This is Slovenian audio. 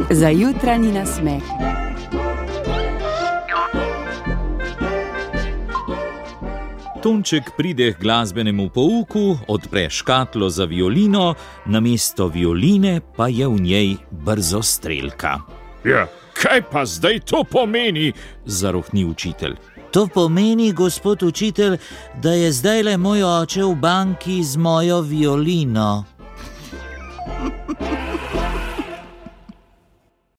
Za jutranji nasmeh. Tonček pride k glasbenemu pouku, odpre škatlo za violino, namesto violine pa je v njej brzostrelka. Ja, kaj pa zdaj to pomeni? Zarohni učitelj. To pomeni, gospod učitelj, da je zdajle moj oče v banki z mojo violino.